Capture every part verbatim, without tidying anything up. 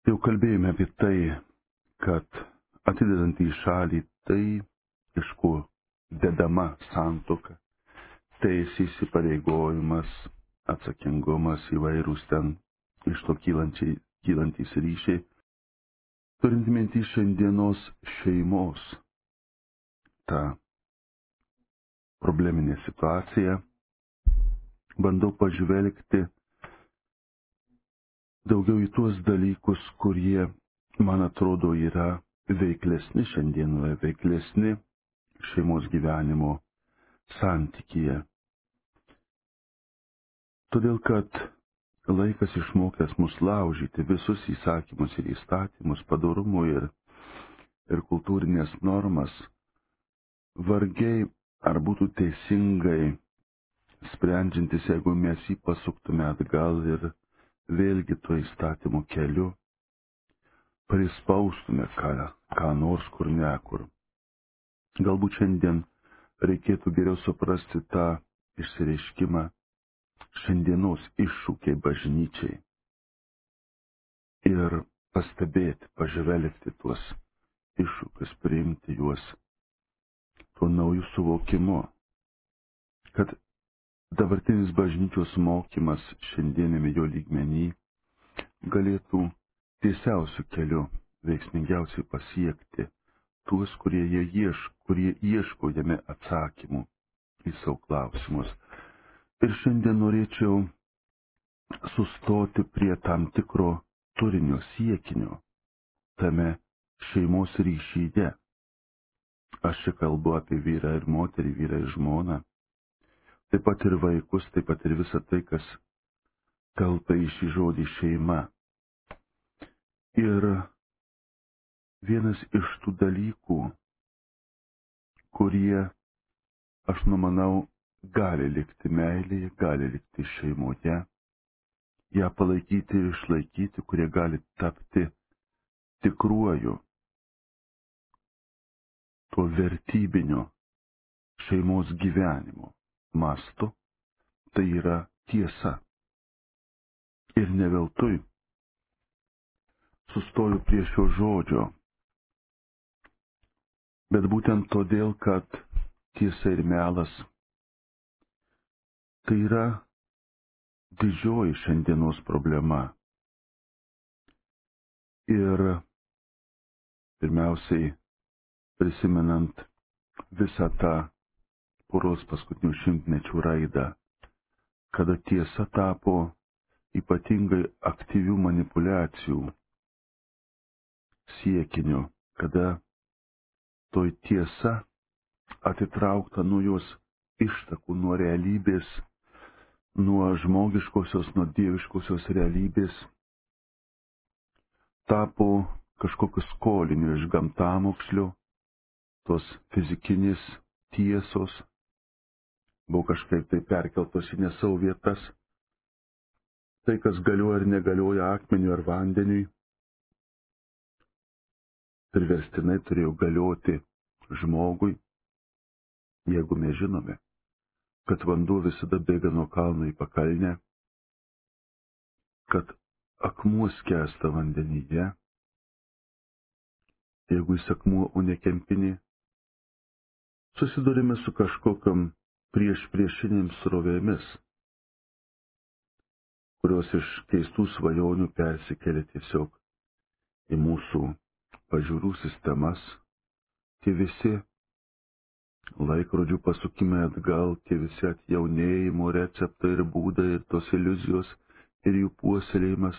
Jau kalbėjome apie tai, kad atidedant į šalį tai, iš ko dedama santuoka, teisė, įsipareigojimas, atsakingumas, įvairūs ten iš to kylančiai, kylantys ryšiai, turint minti šiandienos šeimos tą probleminę situaciją, bandau pažvelgti daugiau į tuos dalykus, kurie, man atrodo, yra veiklesni šiandienoje, veiklesni šeimos gyvenimo santykyje. Todėl, kad laikas išmokęs mus laužyti visus įsakymus ir įstatymus, padorumo ir, ir kultūrinės normas, vargiai ar būtų teisingai sprendžiantis, jeigu mes jį pasuktume atgal ir vėlgi tuo įstatymo keliu prispaustume ką, ką nors kur nekur. Galbūt šiandien reikėtų geriau suprasti tą išsireiškimą šiandienos iššūkiai bažnyčiai ir pastebėti, pažvelgti tuos iššūkius, priimti juos tuo naujų suvokimu, kad dabartinis bažnyčios mokymas šiandienėme jo lygmenį galėtų tiesiausių kelių veiksmingiausiai pasiekti tuos, kurie, jie ieško, kurie ieško jame atsakymų į savo klausimus. Ir šiandien norėčiau sustoti prie tam tikro turinio siekinio tame šeimos ryšyje. Aš čia kalbu apie vyrą ir moterį, vyrą ir žmoną, taip pat ir vaikus, taip pat ir visą tai, kas telpa į šį žodį šeima. Ir vienas iš tų dalykų, kurie, aš numanau, gali likti meilėje, gali likti šeimoje, ją palaikyti ir išlaikyti, kurie gali tapti tikruoju, tuo vertybinio šeimos gyvenimo mastu, tai yra tiesa. Ir ne veltui sustoju prie šio žodžio, bet būtent todėl, kad tiesa ir melas tai yra didžioji šiandienos problema. Ir pirmiausiai prisimenant visą tą poros paskutinių šimtmečių raidą, kada tiesa tapo ypatingai aktyvių manipulacijų siekiniu, kada toj tiesa atitraukta nuo jos ištakų, nuo realybės, nuo žmogiškosios, nuo dieviškosios realybės, tapo kažkokiu skoliniu iš gamtamokslio, tos fizikinės tiesos, buvo kažkaip tai perkeltos į ne savo vietas. Tai, kas galioja ar negalioja akmeniui ar vandeniui, priverstinai turėjo galioti žmogui, jeigu mes žinome, kad vanduo visada bėga nuo kalno į pakalnę, kad akmuo skęsta vandenyje, jeigu jis akmuo, o ne kempinė, susidurime su kažkokiam prieš priešinėms srovėmis, kurios iš keistų svajonių persikelia tiesiog į mūsų pažiūrų sistemas, tie visi laikrodžių pasukimai atgal, tie visi atjaunėjimo receptai ir būdai ir tos iliuzijos ir jų puoselėjimas,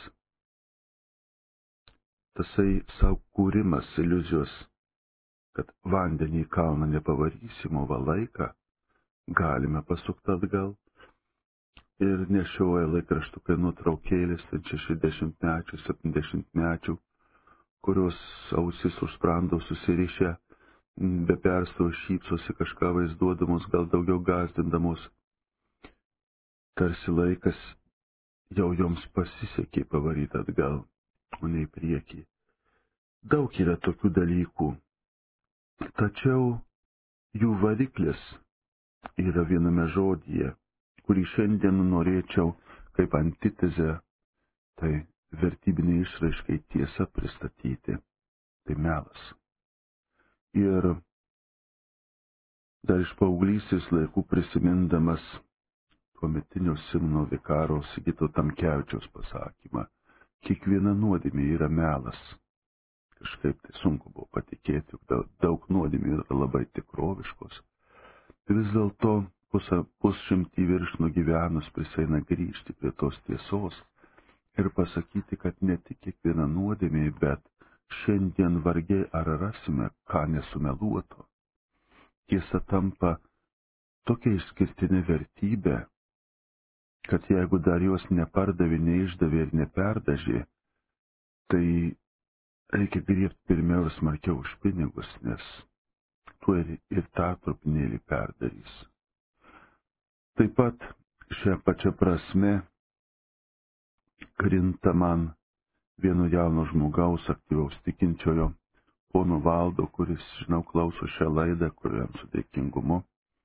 tasai savo kūrimas iliuzijos, kad vandenį į kalną nepavarysim, o va laiką galime pasukti atgal. Ir nešioja laikraštukai nuotraukėlės, ten šešiasdešimtmečių, septyniasdešimtmečių, kurios ausis už sprando susirišę, be perstojo šypsosi kažką vaizduodamos, gal daugiau gąsdindamos. Tarsi laikas jau joms pasisekė pavaryti atgal, o ne į priekį. Daug yra tokių dalykų, tačiau jų variklis yra viename žodyje, kurį šiandien norėčiau kaip antitezę, tai vertybiniai išraiškai tiesa pristatyti, tai melas. Ir dar iš paauglystės laikų prisimindamas tuometinio Simono vikaro Sigito Tamkevičiaus pasakymą, kiekviena nuodėmė yra melas. Kažkaip tai sunku buvo patikėti, juk daug nuodėmių yra labai tikroviškos. Vis dėlto pusšimtį virš nugyvenus prieina grįžti prie tos tiesos ir pasakyti, kad ne tik kiekviena nuodėmė, bet šiandien vargiai ar rasime, ką nesumeluoto. Tiesa tampa tokia išskirtinė vertybė, kad jeigu dar jos nepardavė, neišdavė ir neperdažė, tai reikia griebti pirmiau ir smarkiau už pinigus, nes tuo ir, ir tą trupinėlį perdarys. Taip pat šią pačią prasme krinta man vieno jauno žmogaus, aktyvaus tikinčiojo, pono Valdo, kuris, žinau, klauso šią laidą, kuriam su dėkingumu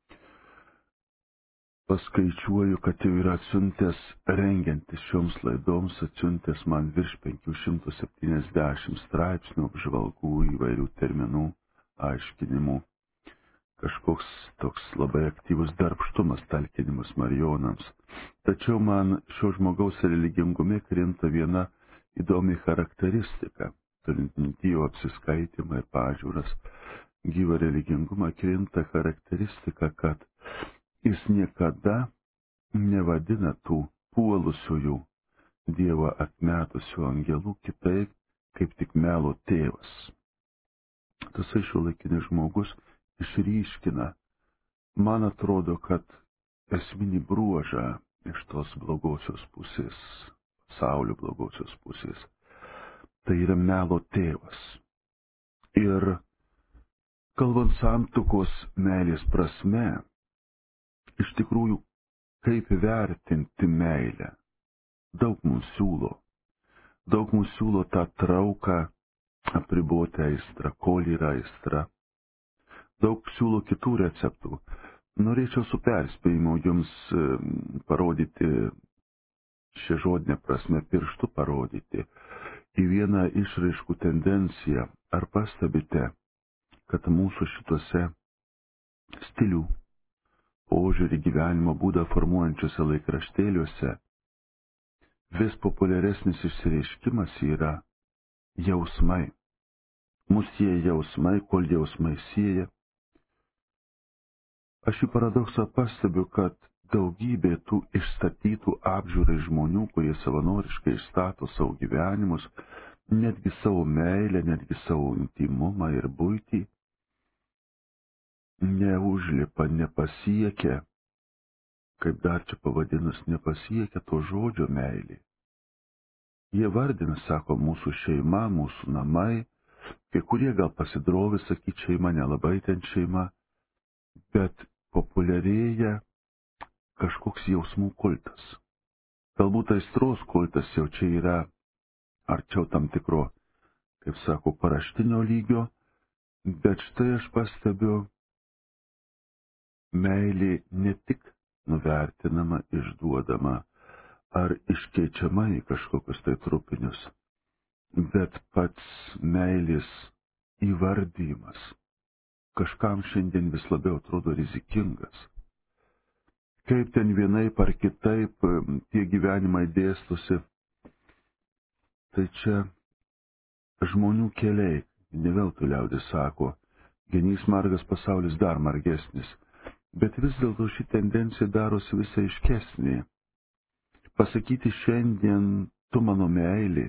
paskaičiuoju, kad jau yra atsiuntęs, rengiantis šioms laidoms, atsiuntęs man virš penkių šimtų septyniasdešimt straipsnių, apžvalgų, įvairių terminų, aiškinimų. Kažkoks toks labai aktyvus darbštumas, talkinimas marijonams. Tačiau man šio žmogaus religingume krinta viena įdomi charakteristika, turint mintyje apsiskaitimą ir pažiūras, gyvą religingumą krinta charakteristika, kad jis niekada nevadina tų puolusiųjų Dievą atmetusių angelų kitaip, kaip tik melo tėvas. Tasai šiuolaikinis žmogus išryškina, man atrodo, kad esminį bruožą iš tos blogosios pusės, pasaulio blogosios pusės, tai yra melo tėvas. Ir kalbant santuokos meilės prasme, iš tikrųjų, kaip vertinti meilę? Daug mums siūlo. Daug mums siūlo tą trauką, apriboti aistrą, kol yra aistra. Daug siūlo kitų receptų. Norėčiau su perspėjimu jums parodyti, šią žodinę prasme pirštu parodyti, į vieną išraiškų tendenciją. Ar pastebite, kad mūsų šituose stilių, požiūrį gyvenimo būdą formuojančiuose laikraštėliuose vis populiaresnis išsireiškimas yra jausmai. Mus sieja jausmai, kol jausmai sieja. Aš į paradoksą pastebiu, kad daugybė tų išstatytų apžiūrai žmonių, kurie savanoriškai išstato savo gyvenimus, netgi savo meilę, netgi savo intimumą ir buitį, neužlipa, nepasiekia, kaip dar čia pavadinus, nepasiekia to žodžio meilė. Jie vardina, sako, mūsų šeima, mūsų namai, kai kurie gal pasidrovi, sakyti, šeima nelabai ten šeima, bet populiarėja kažkoks jausmų kultas. Galbūt aistros kultas jau čia yra arčiau tam tikro, kaip sako, paraštinio lygio, bet štai aš pastebiu, meilė ne tik nuvertinama, išduodama ar iškeičiama į kažkokius tai trupinius, bet pats meilės įvardymas kažkam šiandien vis labiau atrodo rizikingas. Kaip ten vienaip ar kitaip tie gyvenimai dėstosi, tai čia žmonių keliai, ne veltui liaudis sako, genys margas, pasaulis dar margesnis. Bet vis dėlto ši tendencija darosi vis aiškesnė. Pasakyti šiandien, tu mano meilė,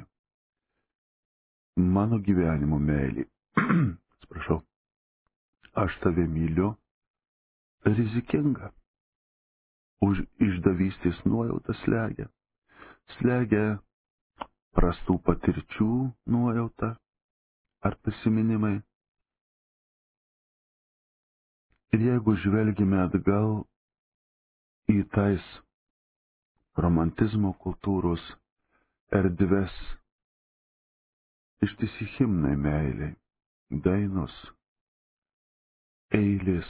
mano gyvenimo meilė, atsiprašau, aš tave myliu, rizikinga. Už išdavystės nuojautą slegia. Slegia prastų patirčių nuojauta ar prisiminimai. Ir jeigu žvelgime atgal į tais romantizmo kultūros erdves, ištisi himnai meiliai, dainos, eilės,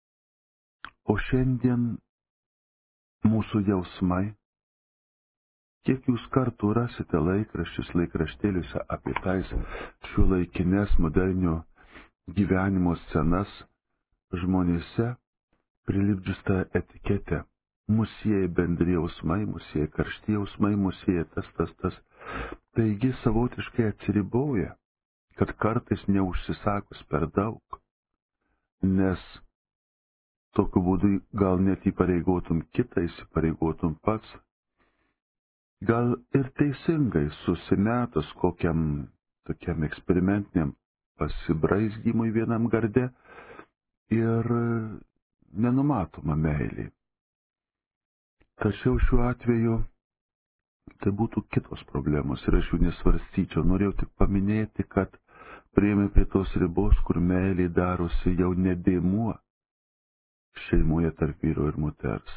o šiandien mūsų jausmai, Kiek jūs kartų rasite laikraščius laikraštėliuose apie tais šiuolaikines modernio gyvenimo scenas žmonėse prilipdžius tą etiketę. Musieji bendri jausmai, musieji karšti jausmai, musieji tas, tas, tas. Taigi savotiškai atsiriboja, kad kartais neužsisakus per daug, nes tokiu būdu gal net įpareigotum kitą, įsipareigotum pats, gal ir teisingai susimetus kokiam tokiam eksperimentiniam pasibraizgymui vienam garde ir nenumatoma meilė. Tačiau šiuo atveju tai būtų kitos problemos ir aš jų nesvarstyčiau. Norėjau tik paminėti, kad prieėmė prie tos ribos, kur meilė darosi jau ne dėmuo šeimoje tarp vyro ir moters.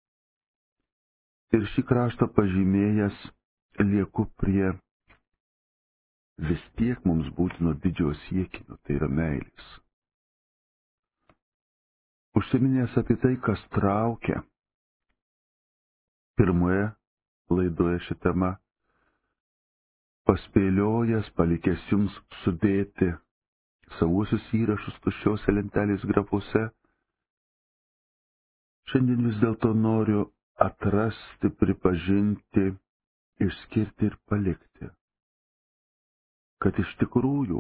Ir šį kraštą pažymėjęs lieku prie vis tiek mums būtino didžiojo siekinio, tai yra meilės. Užsiminęs apie tai, kas traukia, pirmoje laidoje ši tema, paspėliojęs, palikęs jums sudėti savuosius įrašus tuščiose lentelės grafose, šiandien vis dėlto noriu atrasti, pripažinti, išskirti ir palikti, kad iš tikrųjų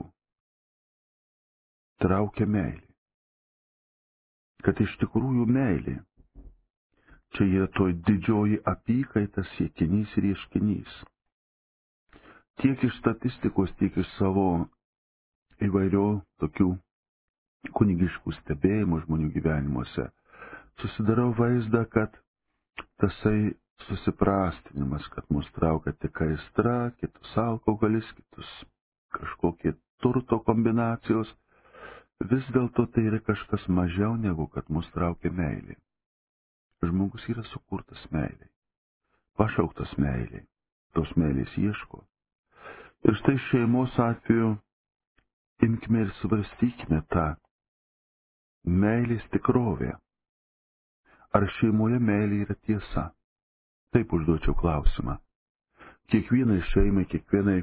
traukia meilė, kad iš tikrųjų meilė. Čia yra toj didžioji apykaita, siekinys ir ieškinys. Tiek iš statistikos, tiek iš savo įvairių tokių kunigiškų stebėjimų žmonių gyvenimuose susidarau vaizdą, kad tasai susiprastinimas, kad mus traukia tik aistra, kitus alkoholis, kitus kažkokie turto kombinacijos, vis dėlto tai yra kažkas mažiau negu kad mus traukia meilė. Žmogus yra sukurtas meiliai, pašauktas meiliai, tos meilės ieško. Ir štai šeimos atveju imkime ir svarstykime tą meilės tikrovę. Ar šeimoje meilė yra tiesa? Taip užduočiau klausimą. Kiekvienai šeimai, kiekvienai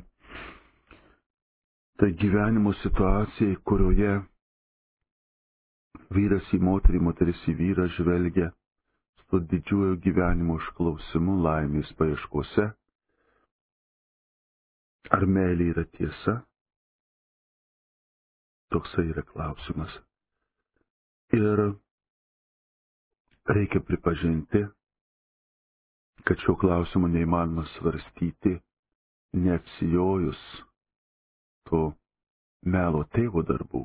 tai gyvenimo situacijai, kurioje vyras į moterį, moteris į vyrą žvelgia su didžiuoju gyvenimo išklausimu, laimės paieškose. Ar meilė yra tiesa? Toksai yra klausimas. Ir reikia pripažinti, kad šio klausimo neįmanoma svarstyti, neatsijojus to melo tėvo darbų.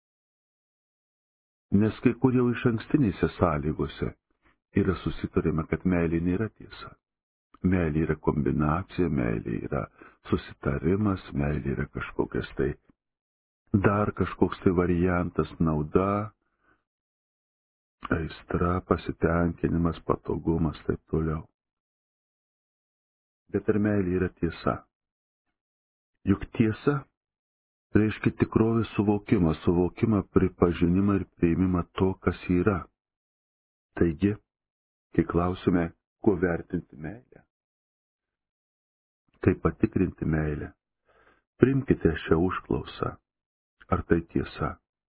Nes kai kur jau iš ankstinėse sąlygose yra susitarima, kad meilė nėra tiesa. Meilė yra kombinacija, meilė yra susitarimas, meilė yra kažkokias tai, dar kažkoks tai variantas, nauda, aistra, pasitenkinimas, patogumas, taip toliau. Bet ar meilė yra tiesa? Juk tiesa reiškia tikrovės suvokimą, suvokimą, pripažinimą ir priėmimą to, kas yra. Taigi, kai klausime, kuo vertinti meilę, kaip patikrinti meilę, priimkite šią užklausą, ar tai tiesa.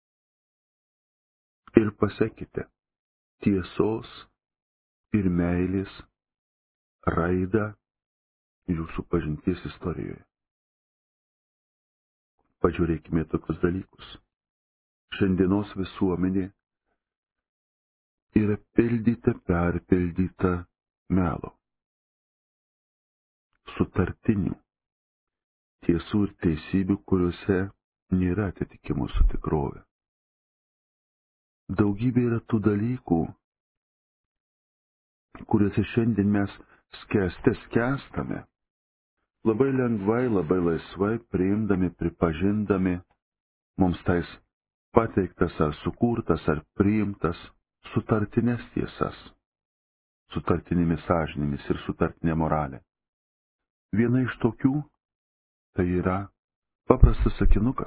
Ir pasekite tiesos ir meilės raidą jūsų pažinties istorijoje. Pažiūrėkime tokius dalykus. Šiandienos visuomenė yra pildyta, perpildyta melo, sutartinių, tiesų ir teisybių, kuriuose nėra atitikimų su tikrove. Daugybė yra tų dalykų, kuriuose šiandien mes skęste skęstame, labai lengvai, labai laisvai priimdami, pripažindami mums tais pateiktas ar sukurtas ar priimtas sutartinės tiesas, sutartinėmis sąžinėmis ir sutartinė moralė. Viena iš tokių tai yra paprastas sakinukas.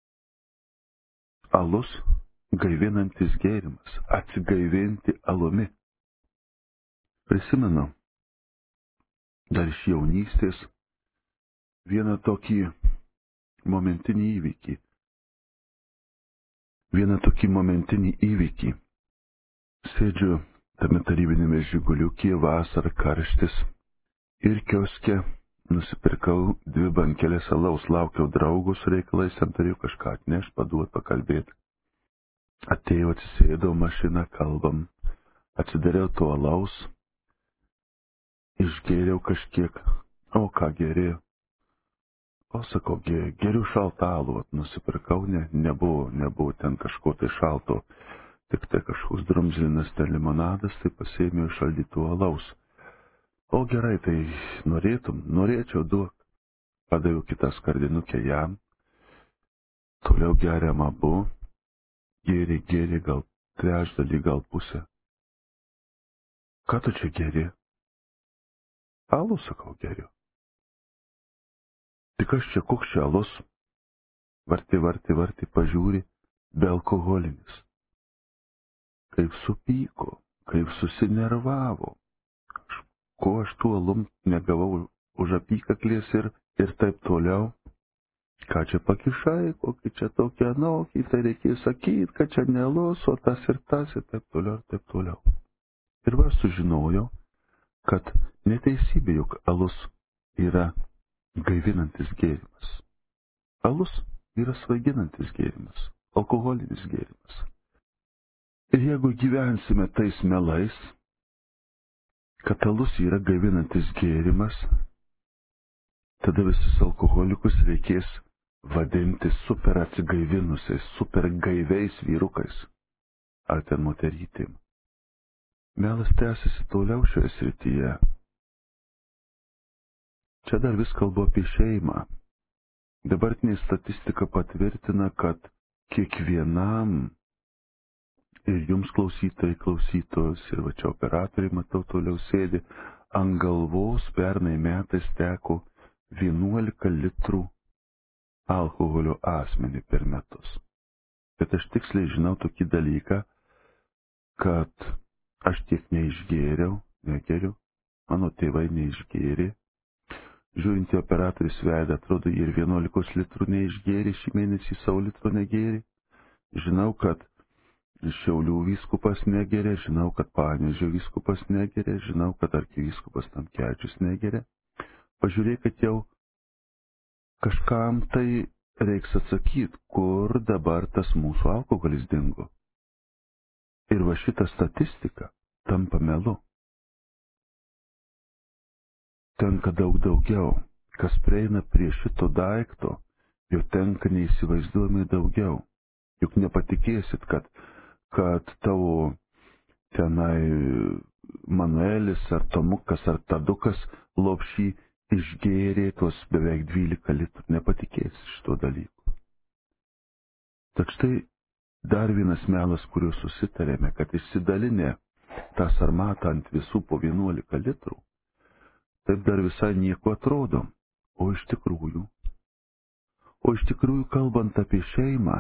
Alus gaivinantis gėrimas, atsigaivinti alumi. Prisimenu, dar iš jaunystės, vieną tokį momentinį įvykį. Vieną tokį momentinį įvykį. Sėdžiu tame tarybinėme žiguliukyje, vasara, karštis, ir kioske nusipirkau dvi bankelės alaus, laukiau draugų su reikalais, jam turėjau kažką atnešti, paduoti, pakalbėti. Atėjau, atsisėdau mašiną, kalbam, atsidariau to alaus, išgėriau kažkiek, o ką geriau. O sakau, geriu šaltą alų, nusipirkau, ne, nebuvo, nebuvo ten kažko tai šalto, tik tai kažkoks drumzlinas ten limonadas, tai pasėmiau iš šaldytuvo alaus. O gerai, tai norėtum, norėčiau duok. Padaviau kitą skardinukę jam, toliau geriam abu, gėri, gėri, gal trečdalį, gal pusę. Ką tu čia geri? Alų, sakau, geriu. Tik aš čia koks čia alus, varti, varti, varti, pažiūri, be alkoholinis. Kaip supyko, kaip susinervavo. Aš, ko aš tuo alum negavau už apykaklės ir, ir taip toliau. Ką čia pakišai, kokį čia tokį anokį, tai reikėjo sakyti, kad čia ne alus, o tas ir tas, ir taip toliau, ir taip toliau. Ir va sužinojau, kad neteisybė, juk alus yra gaivinantis gėrimas. Alus yra svaiginantis gėrimas, alkoholinis gėrimas. Ir jeigu gyvensime tais melais, kad alus yra gaivinantis gėrimas, tada visus alkoholikus reikės vadinti super atsigaivinusiais, super gaiviais vyrukais ar ten moterytėm. Melas tęsiasi toliau šioje srityje. Čia dar vis kalbu apie šeimą. Dabartinė statistika patvirtina, kad kiekvienam, ir jums klausytojai, klausytojos, ir va čia operatoriai, matau, toliau sėdi, ant galvos pernai metais teko vienuolika litrų alkoholio asmenį per metus. Bet aš tiksliai žinau tokį dalyką, kad aš tiek neišgėriau, negeriu, mano tėvai neišgėrė. Žiūrint į operatorius veidą, atrodo, jie ir vienuolikos litrų neišgėrė, šį mėnesį savo litrų negėrė. Žinau, kad Šiaulių vyskupas negeria, žinau, kad Panevėžio vyskupas negeria, žinau, kad arkivyskupas Tamkevičius negeria. Pažiūrėk, kad jau kažkam tai reiks atsakyti, kur dabar tas mūsų alkoholis dingo. Ir va šita statistika tampa melu. Tenka daug daugiau. Kas prieina prie šito daikto, jau tenka neįsivaizduojamai daugiau. Juk nepatikėsit, kad, kad tavo tenai Manuelis ar Tomukas ar Tadukas lopšį išgėrė tuos beveik dvylika litrų. Nepatikėsit šito dalyko. Tak štai dar vienas melas, kuriuo susitarėme, kad išsidalinę tą sarmatą ant visų po vienuolika litrų, taip dar visai nieko atrodo, o iš tikrųjų, o iš tikrųjų kalbant apie šeimą,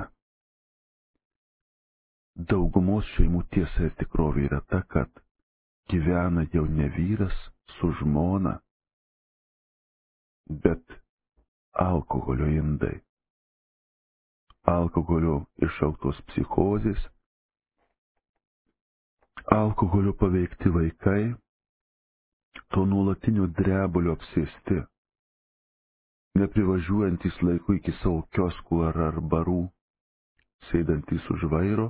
daugumos šeimų tiesa ir tikrovė yra ta, kad gyvena jau ne vyras su žmona, bet alkoholio indai. Alkoholio iššauktos psichozės, alkoholio paveikti vaikai, to nuolatinio drebulio apsėsti, neprivažiuojantys laiku iki savo kioskų ar, ar barų, sėdantys už vairo.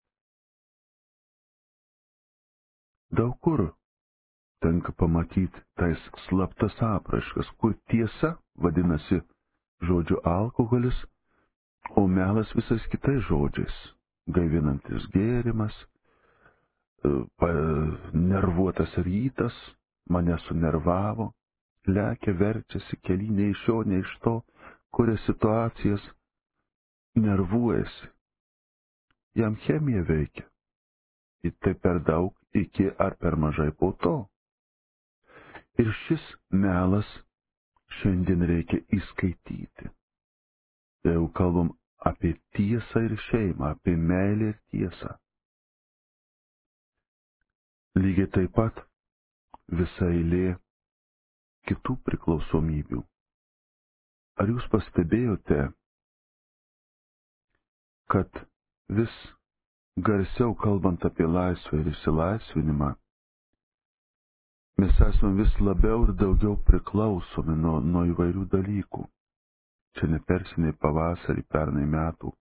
Daug kur tenka pamatyti tais slaptas apraiškas, kur tiesa vadinasi žodžiu alkoholis, o melas visais kitais žodžiais, gaivinantis gėrimas, nervuotas rytas, mane sunervavo, lekia, verčiasi, keli nei iš šio, nei iš to, kuria situacijas, nervuojasi. Jam chemija veikia. Ir tai per daug iki ar per mažai po to. Ir šis melas šiandien reikia įskaityti. Jau kalbam apie tiesą ir šeimą, apie meilę ir tiesą. Lygiai taip pat visa eilė kitų priklausomybių. Ar jūs pastebėjote, kad vis garsiau kalbant apie laisvę ir išsilaisvinimą, mes esame vis labiau ir daugiau priklausomi nuo, nuo įvairių dalykų. Čia ne persiniai pavasarį pernai metų.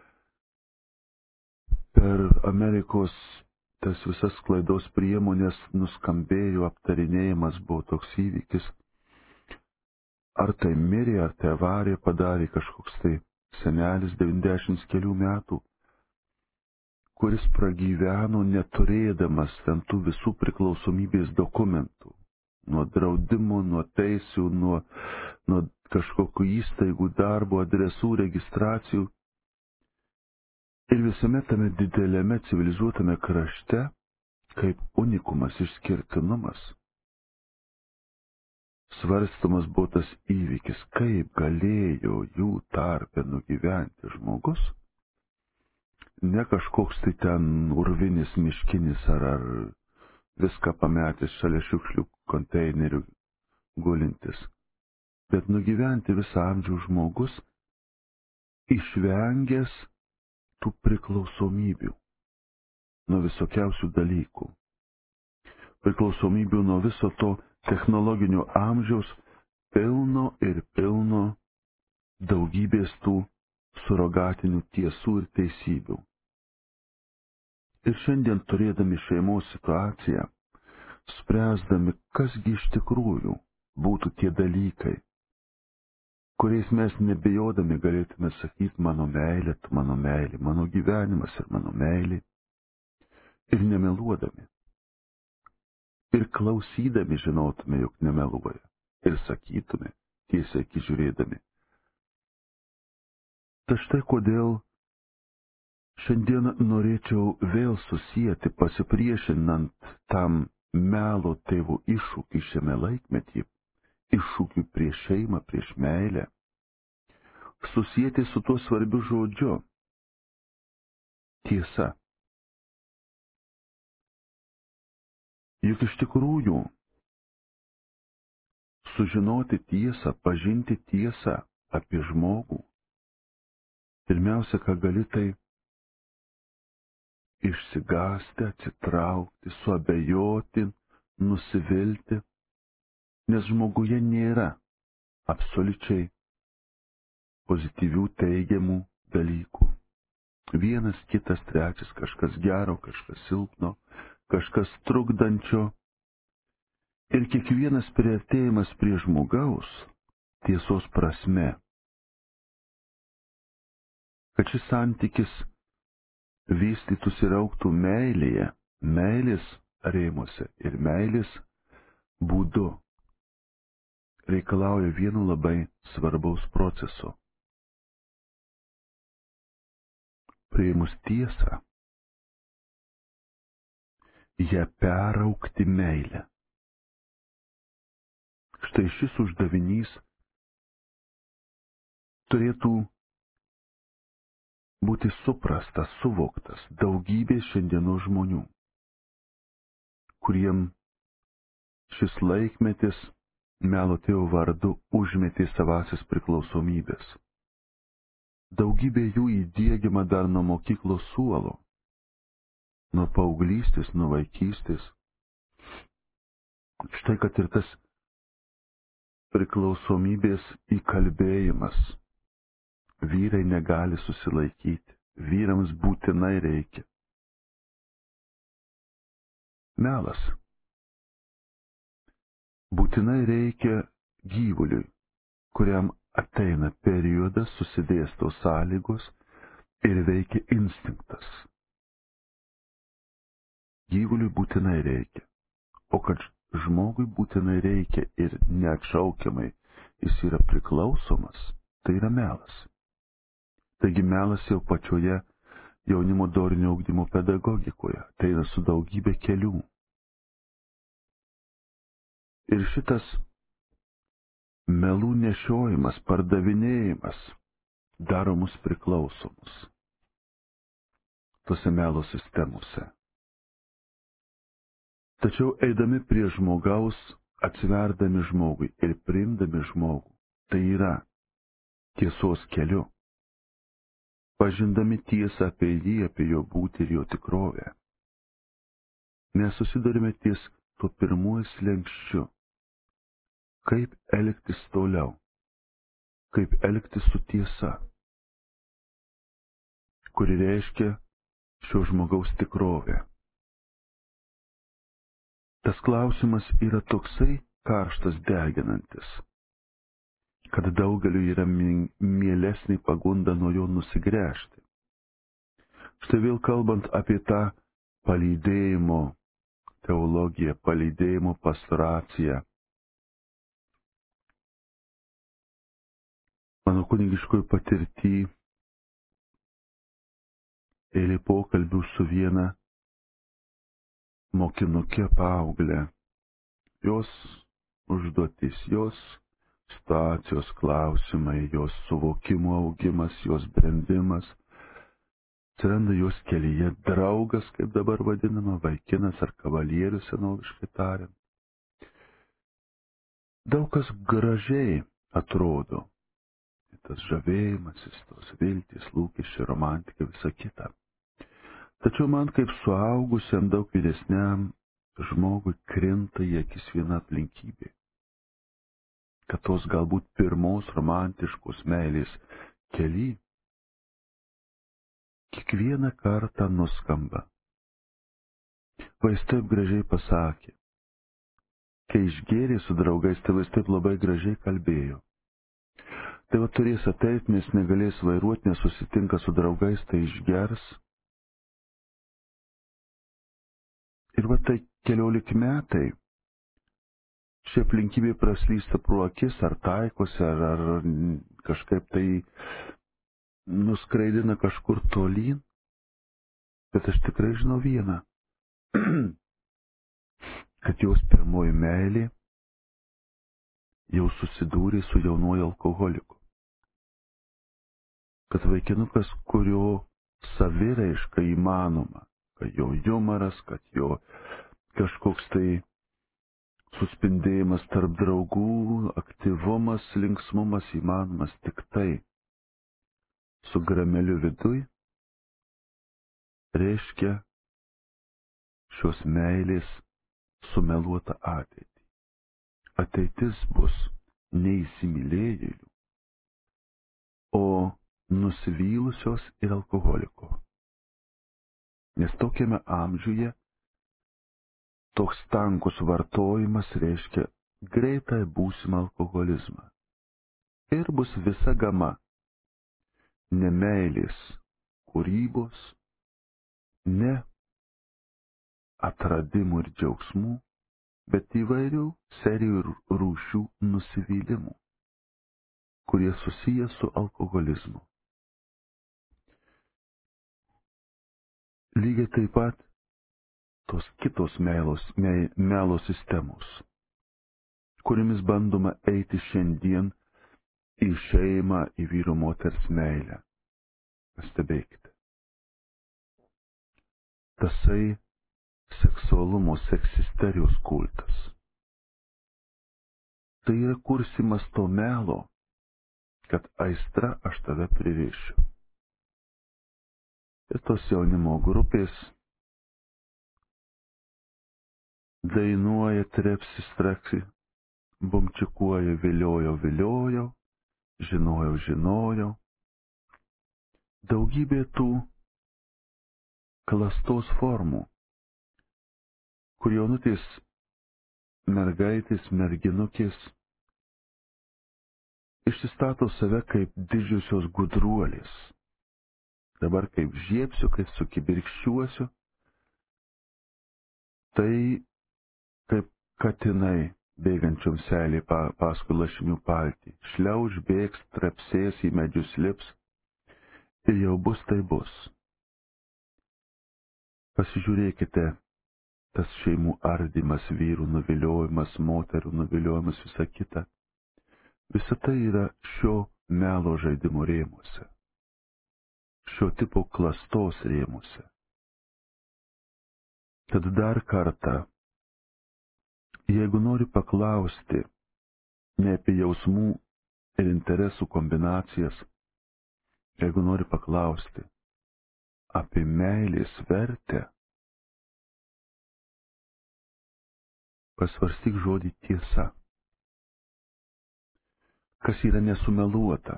Per Amerikos tas visas sklaidos priemonės nuskambėjo, aptarinėjimas buvo toks įvykis. Ar tai mirė, ar tai avariją padarė kažkoks tai senelis devyniasdešimt kelių metų, kuris pragyveno neturėdamas ten tų visų priklausomybės dokumentų. Nuo draudimo, nuo teisių, nuo, nuo kažkokių įstaigų, darbo, adresų, registracijų. Ir visame tame didelėme civilizuotame krašte, kaip unikumas, išskirtinumas, svarstamas buvo tas įvykis, kaip galėjo jų tarpe nugyventi žmogus, ne kažkoks tai ten urvinis miškinis ar, ar viską pametęs šalia šiukšlių konteinerių gulintis, bet nugyventi visą amžių žmogus, išvengęs tų priklausomybių nuo visokiausių dalykų. Priklausomybių nuo viso to technologinio amžiaus pilno ir pilno daugybės tų surogatinių tiesų ir teisybių. Ir šiandien turėdami šeimos situaciją, spręsdami, kasgi iš tikrųjų būtų tie dalykai, kuriais mes nebijodami galėtume sakyti mano meilė, tu mano meilė, mano gyvenimas ir mano meilė, ir nemeluodami. Ir klausydami žinotume, jog nemeluoja, ir sakytume, tiesiai akis žiūrėdami. Tai štai kodėl šiandien norėčiau vėl susijęti, pasipriešinant tam melo tėvų iššūkį šiame laikmetyje, iššūkį prieš šeimą, prieš meilę, susijęti su tuo svarbiu žodžiu – tiesa. Juk iš tikrųjų sužinoti tiesą, pažinti tiesą apie žmogų, pirmiausia, ką gali, tai išsigąsti, atsitraukti, suabejoti, nusivilti, nes žmoguje nėra absoliučiai pozityvių, teigiamų dalykų. Vienas, kitas, trečias, kažkas gero, kažkas silpno, kažkas trukdančio. Ir kiekvienas priartėjimas prie žmogaus tiesos prasme, kad šis santykis vystytųsi ir augtų meilėje, meilės rėmuose ir meilės būdu, reikalauja vieno labai svarbaus proceso. Priėmus tiesą, ją peraugti meilę. Štai šis uždavinys turėtų būti suprastas, suvoktas daugybės šiandienos žmonių, kuriem šis laikmetis melo tėvo vardu užmetė savasias priklausomybės. Daugybė jų įdiegiama dar nuo mokyklos suolo, nuo paauglystės, nuo vaikystės. Štai kad ir tas priklausomybės įkalbėjimas. Vyrai negali susilaikyti, vyrams būtinai reikia. Melas. Būtinai reikia gyvuliui, kuriam ateina periodas, susidėsto sąlygos ir veikia instinktas. Gyvuliui būtinai reikia, o kad žmogui būtinai reikia ir neatšaukiamai jis yra priklausomas, tai yra melas. Taigi melas jau pačioje jaunimo dorinio ugdymo pedagogikoje, tai yra su daugybė kelių. Ir šitas melų nešiojimas, pardavinėjimas daro mus priklausomus tose melo sistemose. Tačiau eidami prie žmogaus atsiverdami žmogui ir priimdami žmogų, tai yra tiesos keliu, pažindami tiesą apie jį, apie jo būtį ir jo tikrovę, mes susidurime ties tuo pirmuoju slenksčiu, kaip elgtis toliau, kaip elgtis su tiesa, kuri reiškia šio žmogaus tikrovę. Tas klausimas yra toksai karštas deginantis, kad daugeliu yra mielesnė pagunda nuo jo nusigręžti. Štai vėl kalbant apie tą palydėjimo teologiją, palydėjimo pastoraciją. Mano kunigiškoje patirtyje eilė pokalbių su viena mokinukė paauglė. Jos užduotis, jos situacijos klausimai, jos suvokimo augimas, jos brendimas. Atsiranda jos kelyje draugas, kaip dabar vadinama, vaikinas ar kavalierius senoviškai tariant. Daug kas gražiai atrodo. Tas žavėjimasis, tos viltys, lūkesčiai, romantika, visa kita. Tačiau man kaip suaugusiam, daug vyresniam žmogui krinta į akis viena aplinkybė, kad tos galbūt pirmos romantiškos meilės kely kiekvieną kartą nuskamba. Va jis taip gražiai pasakė. Kai išgėrė su draugais, tai jis taip labai gražiai kalbėjo. Tai va turės ateit, nes negalės vairuoti, nesusitinka su draugais, tai išgers. Ir va tai keliolik metai ši aplinkybė praslysta pro akis, ar taikosi, ar, ar kažkaip tai nuskraidina kažkur tolyn. Bet aš tikrai žinau vieną, kad jos pirmoji meilė jau susidūrė su jaunuoju alkoholiku. Kad vaikinukas, kurio saviraiška įmanoma, kad jo jumoras, kad jo kažkoks tai suspindėjimas tarp draugų, aktyvumas, linksmumas įmanomas tik tai su grameliu viduj, reiškia šios meilės sumeluota ateitį. Ateitis bus neįsimylėjėlių, o nusivylusios ir alkoholiko. Nes tokiame amžiuje toks tankus vartojimas reiškia greitai būsimą alkoholizmą. Ir bus visa gama ne meilės kūrybos, ne atradimų ir džiaugsmų, bet įvairių serijų ir rūšių nusivylimų, kurie susiję su alkoholizmu. Lygiai taip pat tos kitos melos, me, melo sistemos, kuriamis bandoma eiti šiandien į šeimą, į vyro moters meilę. Pastebėkite. Tasai seksualumo, seksisterijos kultas. Tai yra kursimas to melo, kad aistra aš tave pririšiu. Ir tos jaunimo grupės dainuoja, trepsi, straksi, bumčikuoja, viliojo, viliojo, žinojau, žinojau. Daugybė tų klastos formų, kur jaunutės mergaitės, merginukės išsistato save kaip didžiosios gudruolės. Dabar kaip žiepsiu, kaip sukibirkščiuosiu, tai kaip katinai bėgančiom selį pa, paskui lašinių paltį. Šliauž, bėgs, trepsės, į medžius lips ir jau bus tai bus. Pasižiūrėkite, tas šeimų ardymas, vyrų nuviliojimas, moterų nuviliojimas, visa kita. Visa tai yra šio melo žaidimo rėmuose, šio tipo klastos rėmuose. Tad dar kartą Jeigu nori paklausti ne apie jausmų ir interesų kombinacijas, jeigu nori paklausti apie meilės vertę, pasvarstyk žodį tiesa. Kas yra nesumeluota,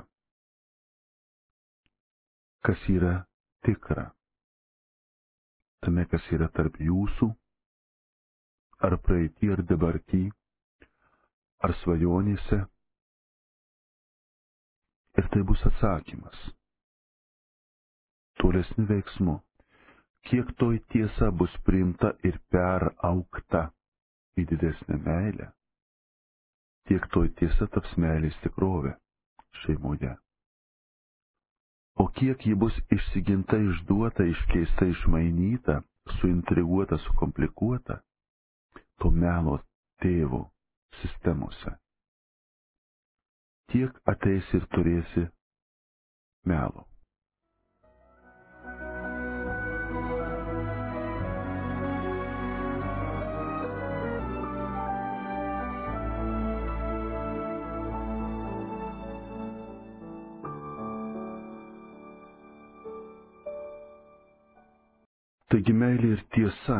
kas yra tikra, tame, kas yra tarp jūsų, ar praeitį, ar dabartį, ar svajonėse. Ir tai bus atsakymas. Tolesniu veiksmu, kiek toj tiesa bus priimta ir peraugta į didesnę meilę, tiek toj tiesa taps meilės tikrovė šeimoje. O kiek ji bus išsiginta, išduota, iškeista, išmainyta, suintriguota, sukomplikuota, to melo tėvo sistemose, tiek ateisi ir turėsi melo. Taigi meilė ir tiesa.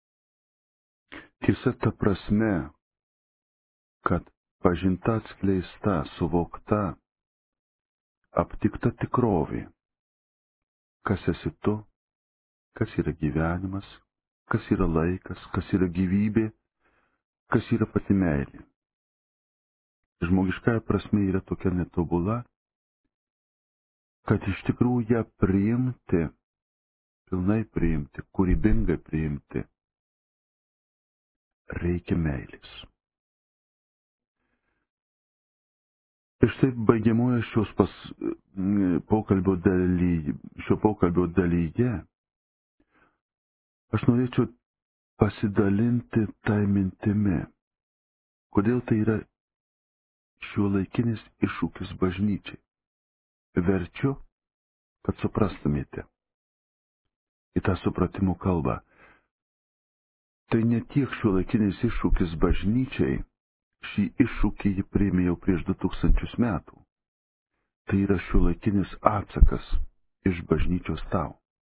Tiesa ta prasme, kad pažinta, atskleista, suvokta, aptikta tikrovė. Kas esi tu, kas yra gyvenimas, kas yra laikas, kas yra gyvybė, kas yra pati meilė. Žmogiškąja prasme yra tokia netobula, kad iš tikrųjų ją priimti, pilnai priimti, kūrybingai priimti, reikia meilės. Ir štai baigiamoje šios pas, pokalbio dalyje, šio pokalbio dalyje aš norėčiau pasidalinti tai mintimi, kodėl tai yra šiuolaikinis iššūkis bažnyčiai. Verčiu, kad suprastumėte į tą supratimo kalbą. Tai ne tiek šiuolaikinis iššūkis bažnyčiai, šį iššūkį ji priėmė jau prieš du tūkstančius metų. Tai yra šiuolaikinis atsakas iš bažnyčios tau.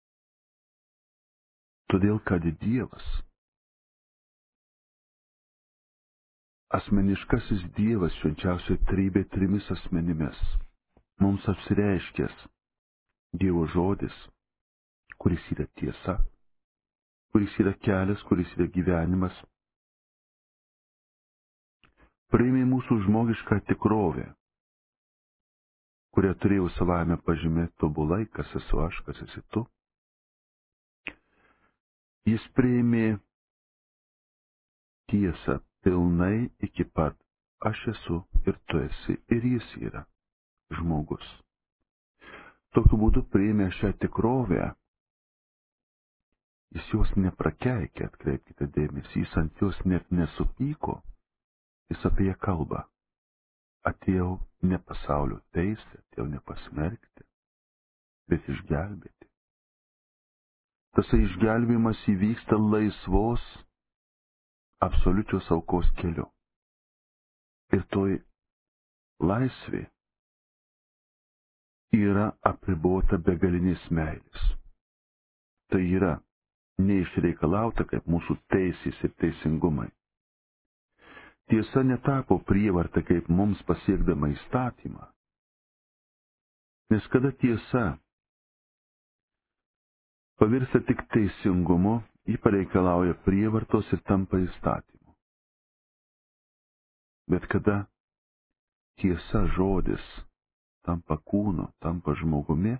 Todėl, kad Dievas, asmeniškasis Dievas, švenčiausioji trejybė trimis asmenimis, mums apsireiškęs Dievo žodis, kuris yra tiesa, kuris yra kelias, kuris yra gyvenimas, priėmė mūsų žmogišką tikrovę, kurią turėjau savame pažymėti tobulai, kas esu aš, kas esi tu. Jis priėmė tiesą pilnai iki pat aš esu ir tu esi ir jis yra žmogus. Tokiu būdu priėmė šią tikrovę. Jis jos neprakeikė, atkreipkite dėmesį, jis ant jos net nesupyko, jis apie ją kalba. Atėjau ne pasaulio teisti, atėjau ne pasmerkti, bet išgelbėti. Tasai išgelbėjimas įvyksta laisvos, absoliučios aukos keliu. Ir toj laisvė yra apribota begalinės meilės. Tai yra neišreikalauta kaip mūsų teisės ir teisingumai. Tiesa netapo prievarta kaip mums pasiekdama įstatymą. Nes kada tiesa pavirsta tik teisingumu, ji pareikalauja prievartos ir tampa įstatymu. Bet kada tiesa žodis tampa kūnu, tampa žmogumi,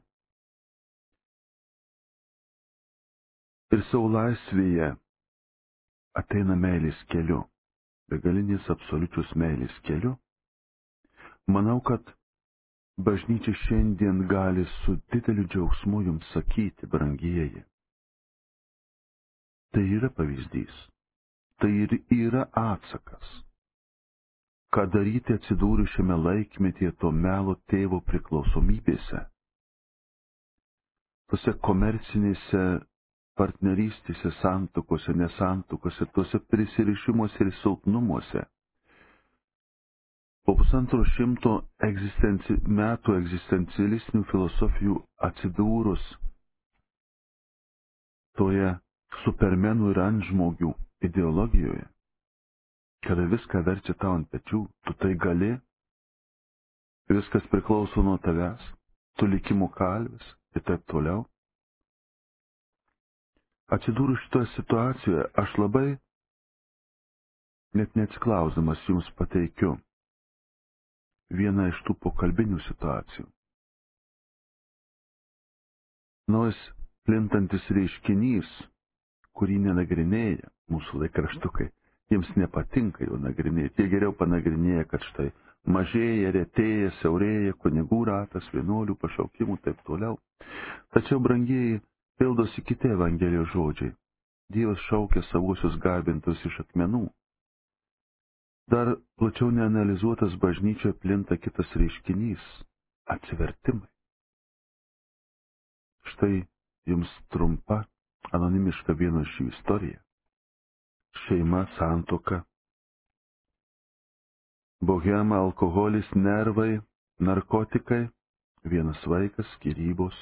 ir savo laisvėje ateina meilės keliu, begalinės absoliučios meilės keliu, manau, kad bažnyčia šiandien gali su dideliu džiaugsmu jums sakyti, brangieji. Tai yra pavyzdys, tai ir yra atsakas, ką daryti atsidūrus šiame laikmetyje to melo tėvo priklausomybėse, tose komercinėse partnerystėse, santuokose, nesantuokose, tuose prisirišimuose ir silpnumuose. Po pusantro šimto egzistenci... metų egzistencialistinių filosofijų atsidūrus toje supermenų ir antžmogių ideologijoje, kada viską verčia tau ant pečių, tu tai gali, viskas priklauso nuo tavęs, tu likimo kalvis ir taip toliau. Atsidūrus šitoje situacijoje, aš labai, net neatsiklausdamas, jums pateikiu vieną iš tų pokalbinių situacijų. Naujas plintantis reiškinys, kurį nenagrinėja mūsų laikraštukai, jiems nepatinka jo nagrinėti. Jie geriau panagrinėja, kad štai mažėja, retėja, siaurėja kunigų ratas, vienuolių pašaukimų, taip toliau. Tačiau, brangieji, pildosi kiti Evangelijos žodžiai. Dievas šaukia savuosius garbintus iš akmenų. Dar plačiau neanalizuotas bažnyčioje plinta kitas reiškinys – atsivertimai. Štai jums trumpa, anonimiška vieno iš jų istorija. Šeima, santuoka, bohema, alkoholis, nervai, narkotikai, vienas vaikas, skyrybos.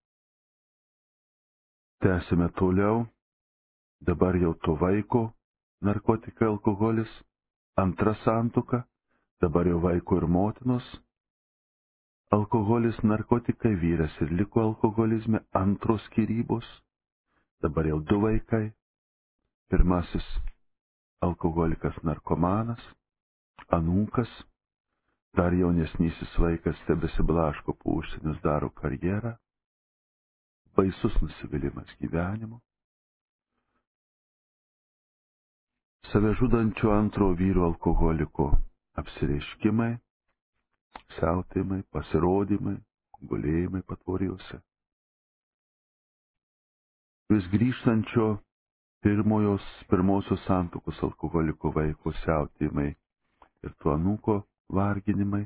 Tęsime toliau, dabar jau to vaiko narkotikai, alkoholis, antra santuoka, dabar jau vaiko ir motinos. Alkoholis, narkotikai, vyras ir liko alkoholizme, antros skyrybos, dabar jau du vaikai. Pirmasis alkoholikas narkomanas, anūkas, dar jaunesnysis vaikas tebesiblaško po užsienius, daro karjerą, baisus nusivylimas gyvenimu. Save žudančio antro vyro alkoholiko apsireiškimai, siautėjimai, pasirodymai, gulėjimai patvorijose. Vis grįžtančio pirmojos, pirmosios santuokos alkoholiko vaiko siautėjimai ir tuo anūko varginimai.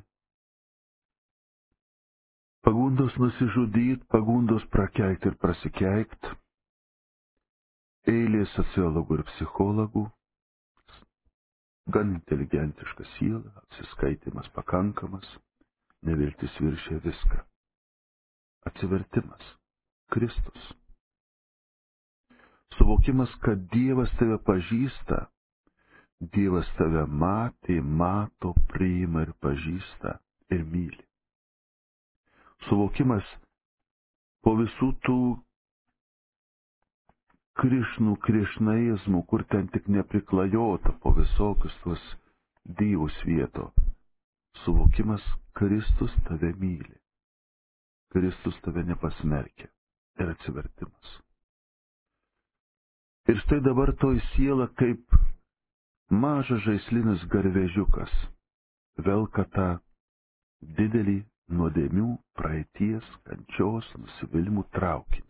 Pagundos nusižudyt, pagundos prakeikt ir prasikeikt. Eilė sociologų ir psichologų. Gan inteligentiška siela, atsiskaitimas pakankamas, neviltis viršė viską. Atsivertimas. Kristus. Suvokimas, kad Dievas tave pažįsta, Dievas tave matė, mato, priima ir pažįsta ir myli. Suvokimas po visų tų krišnų, krišnaizmų, kur ten tik nepriklajota, po visokius tuos dievus vieto. Suvokimas, Kristus tave myli. Kristus tave nepasmerkia. Ir atsivertimas. Ir štai dabar toj siela kaip mažas žaislinis garvežiukas velka tą didelį nuodėmių, praeities, kančios, nusivylimų traukinį.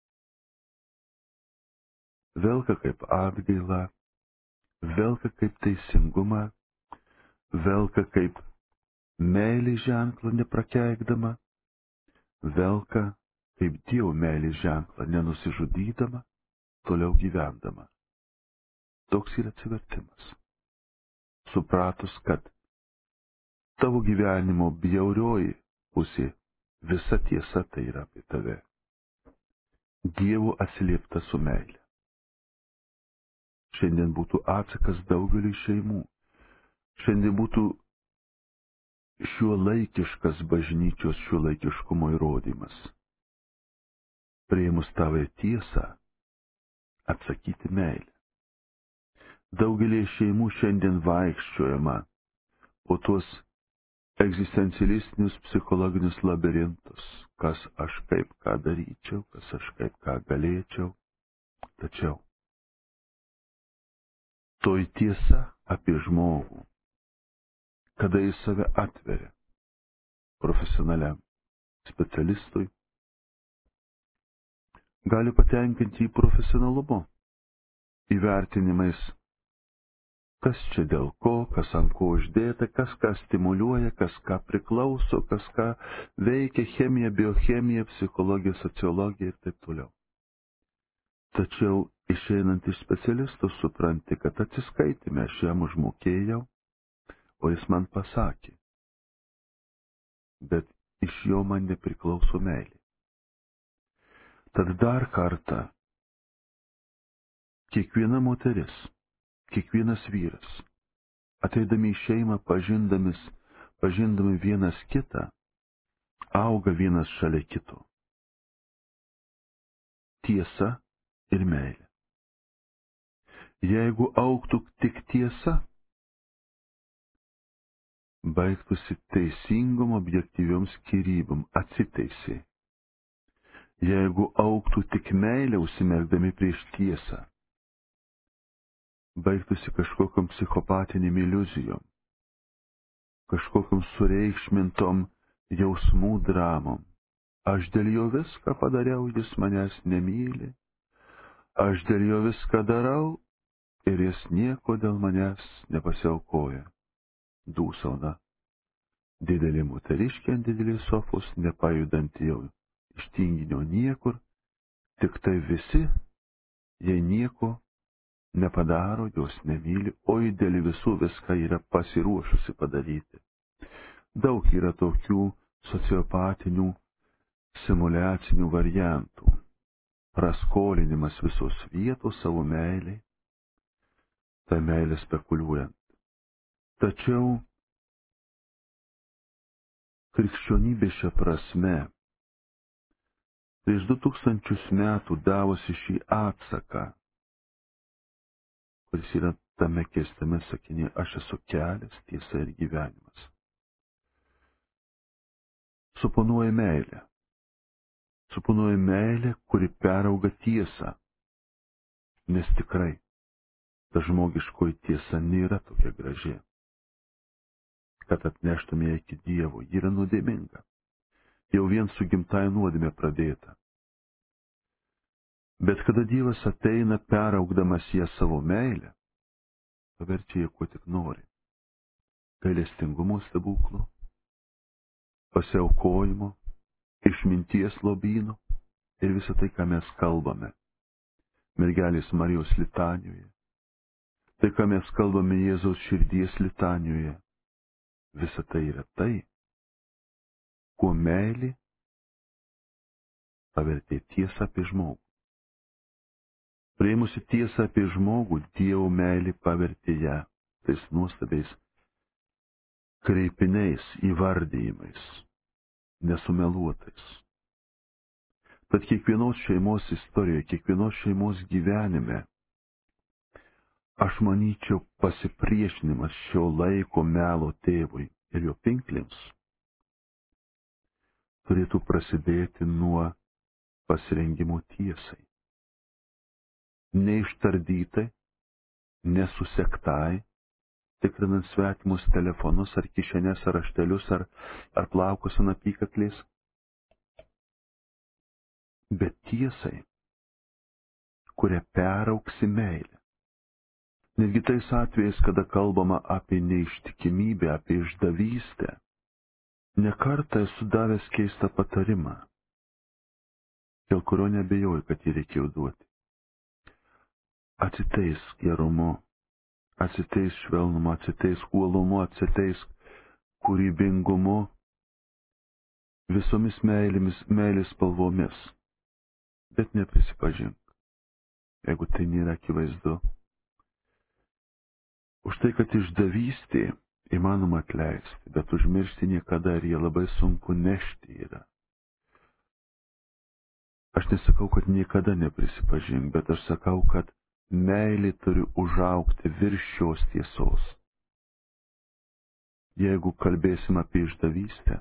Velka kaip atgailą, velka kaip teisingumą, velka kaip meilės ženklą neprakeikdama, velka kaip Dievo meilės ženklą nenusižudydama, toliau gyvendama. Toks yra atsivertimas. Supratus, kad tavo gyvenimo bjaurioji pusė, visa tiesa tai yra apie tave. Dievo atsiliepta su meile. Šiandien būtų atsakas daugeliui šeimų. Šiandien būtų šiuolaikiškas bažnyčios šiuolaikiškumo įrodymas. Priėmus tavą tiesą, atsakyti meilę. Daugelį šeimų šiandien vaikščiojama po tuos egzistencialistinius psichologinius labirintus, kas aš kaip ką daryčiau, kas aš kaip ką galėčiau. Tačiau toj tiesa apie žmogų, kada jis save atveria profesionaliam specialistui, gali patenkinti jį profesionalumu, įvertinimais, kas čia dėl ko, kas ant ko uždėta, kas ką stimuliuoja, kas ką priklauso, kas ką veikia, chemija, biochemija, psichologija, sociologija ir taip toliau. Tačiau išeinant iš specialisto supranti, kad atsiskaitime aš jam užmokėjau, o jis man pasakė, bet iš jo man nepriklauso meilė. Tad dar kartą, kiekviena moteris, kiekvienas vyras, ateidami į šeimą pažindamis, pažindami vienas kitą, auga vienas šalia kito. Tiesa ir meilė. Jeigu augtų tik tiesa, baigtųsi teisingom objektyviom skyrybom, atsiteisė. Jeigu augtų tik meilė užsimerkdami prieš tiesą, baigtųsi kažkokiam psichopatinėm iliuzijom, kažkokiam sureikšmintom jausmų dramom. Aš dėl jo viską padariau, jis manęs nemyli. Aš dėl jo viską darau ir jis nieko dėl manęs nepasiaukoja. Dūsauna. Didelė moteriškė ant didelės sofos, nepajudanti jau iš tinginio niekur, tik tai visi, jei nieko nepadaro, jos nemyli, o dėl visų viską yra pasiruošusi padaryti. Daug yra tokių sociopatinių simuliacinių variantų. Praskolinimas visos vietos savo meiliai, tai meilė spekuliuojant. Tačiau krikščionybė šia prasme prieš du tūkstančius metų davusi šį atsaką, kuris yra tame keistame sakinyje, aš esu kelias, tiesa ir gyvenimas. Suponuoja meilę. Suponuoja meilę, kuri perauga tiesą. Nes tikrai, ta žmogiškoji tiesa nėra tokia graži, kad atneštume ją iki Dievo, ji yra nuodėminga. Jau vien su gimtąja nuodėmė pradėta. Bet kada Dievas ateina peraugdamas ją savo meilę, paverčia ją kuo tik nori. Gailestingumo stebuklų, pasiaukojimo, išminties lobyno ir visą tai, ką mes kalbame mergelės Marijos litanijoje, tai, ką mes kalbame Jėzaus širdies litanijoje, visa tai yra tai, kuo meilė pavertė tiesą apie žmogų. Prieimusi tiesą apie žmogų, Dievo meilė pavertė ją tais nuostabiais kreipiniais, įvardijimais, nesumeluotais. Tad kiekvienos šeimos istorijoje, kiekvienos šeimos gyvenime, aš manyčiau, pasipriešinimas šio laiko melo tėvui ir jo pinklėms turėtų prasidėti nuo pasirengimo tiesai. Neištardytai, nesusektai, tikrinant svetimus telefonus ar kišenės ar raštelius ar, ar plaukus ant apykaklės, bet tiesai, kuria perauksi meilę. Netgi tais atvejais, kada kalbama apie neištikimybę, apie išdavystę, nekartą esu davęs keistą patarimą, dėl kurio nebejoju, kad jį reikėjo duoti. Atsiteisk gerumu, atsiteisk švelnumu, atsiteisk uolumu, atsiteisk kūrybingumu, visomis meilėmis, meilės spalvomis, bet neprisipažink, jeigu tai nėra akivaizdu. Už tai, kad išdavystė įmanoma atleisti, bet užmiršti niekada ir jie labai sunku nešti yra. Aš nesakau, kad niekada neprisipažink, bet aš sakau, kad meilė turi užaugti virš šios tiesos. Jeigu kalbėsim apie išdavystę,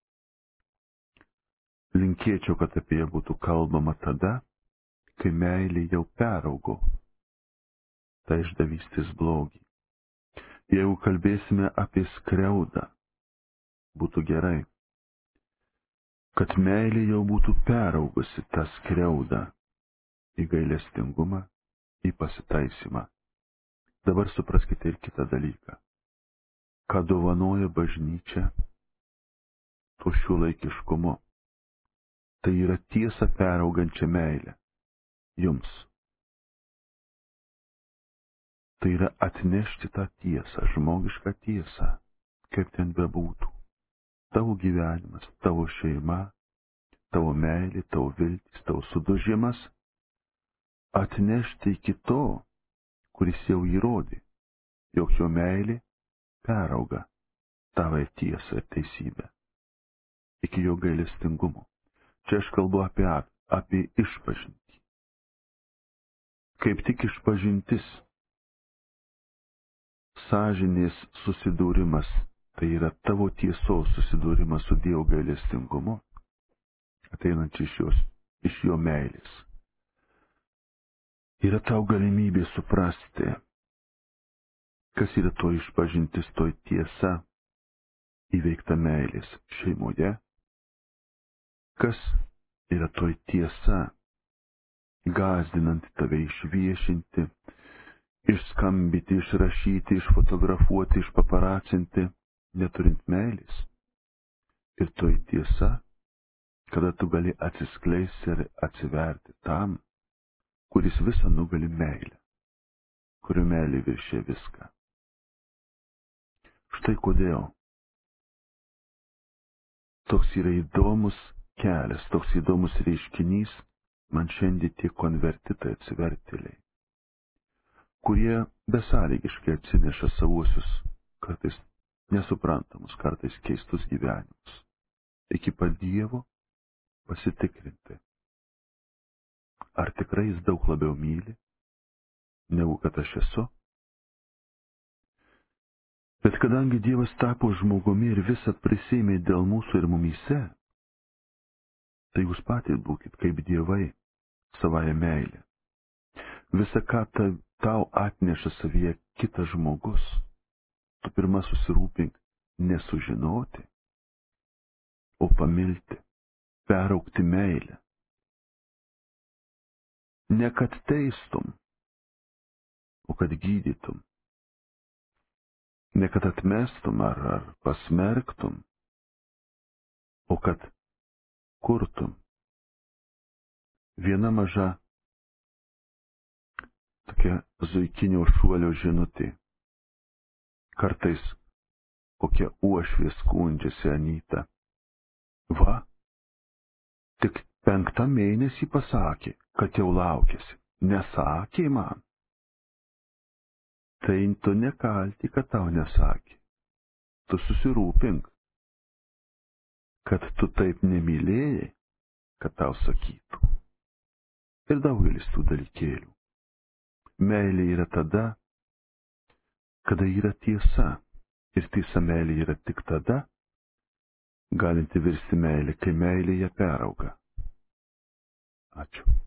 linkėčiau, kad apie ją būtų kalbama tada, kai meilė jau peraugo tą išdavystės blogį. Jeigu kalbėsime apie skriaudą, būtų gerai, kad meilė jau būtų peraugusi tą skriaudą į gailestingumą, į pasitaisymą. Dabar supraskite ir kitą dalyką. Ką dovanoja bažnyčia tuo šiuolaikiškumu. Tai yra tiesa peraugančia meilė. Jums, Tai yra atnešti tą tiesą, žmogišką tiesą, kaip ten bebūtų. Tavo gyvenimas, tavo šeima, tavo meilė, tavo viltis, tavo sudužimas, atnešti iki to, kuris jau įrodė, jog jo meilė perauga tavo tiesą ir teisybę, iki jo gailestingumo. Čia aš kalbu apie, apie išpažintį. Kaip tik išpažintis, sąžinės susidūrimas, tai yra tavo tiesos susidūrimas su Dievo gailestingumu, ateinant iš, jos, iš jo meilės. Yra tau galimybė suprasti, kas yra to išpažintis, to tiesa įveikta meilės šeimoje, kas yra to tiesa gąsdinant tave išviešinti, išskambyti, išrašyti, išfotografuoti, išpaparacinti, neturint meilės. Ir to tiesa, kada tu gali atsiskleisti ir atsiverti tam, kuris visą nugali meilę, kurio meilė viršė viską. Štai kodėl toks yra įdomus kelias, toks įdomus reiškinys man šiandien tie konvertitai atsivertėliai, kurie besąlygiškai atsineša savuosius, kartais nesuprantamus, kartais keistus gyvenimus, iki pat Dievo pasitikrinti, ar tikrai jis daug labiau myli, negu kad aš esu. Bet kadangi Dievas tapo žmogumi ir visą prisėmė dėl mūsų ir mumyse, tai jūs patys būkit kaip dievai savoje meilė. Visa, ką ta, tau atneša savyje kitas žmogus, tu pirma susirūpink nesužinoti, o pamilti, peraukti meilę. Ne kad teistum, o kad gydytum. Ne kad atmestum ar, ar pasmerktum, o kad kurtum. Viena maža tokia zuikinio šuolio žinutė. Kartais kokia uošvė skundžiasi Anyta. Va, tik penktą mėnesį pasakė, kad jau laukėsi. Nesakė man. Tai tu nekalti, kad tau nesakė. Tu susirūpink, kad tu taip nemylėjai, kad tau sakytų. Ir daugelis tų dalykėlių. Meilė yra tada, kada yra tiesa. Ir tiesa meilė yra tik tada, galinti virsti meilė, kai meilė ją perauga. Ačiū.